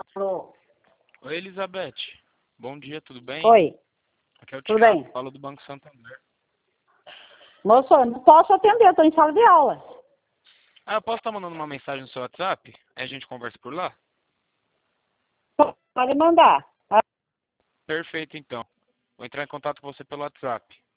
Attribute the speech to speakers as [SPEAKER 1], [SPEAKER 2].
[SPEAKER 1] Alô.
[SPEAKER 2] Oi, Elizabeth. Bom dia, tudo bem?
[SPEAKER 1] Oi,
[SPEAKER 2] Aqui é o
[SPEAKER 1] tudo
[SPEAKER 2] Thiago,
[SPEAKER 1] bem?
[SPEAKER 2] falo do Banco Santander.
[SPEAKER 1] Moço, eu não posso atender, eu tô em sala de aula.
[SPEAKER 2] Ah, eu posso estar mandando uma mensagem no seu WhatsApp? Aí a gente conversa por lá?
[SPEAKER 1] Pode mandar.
[SPEAKER 2] Perfeito, então. Vou entrar em contato com você pelo WhatsApp.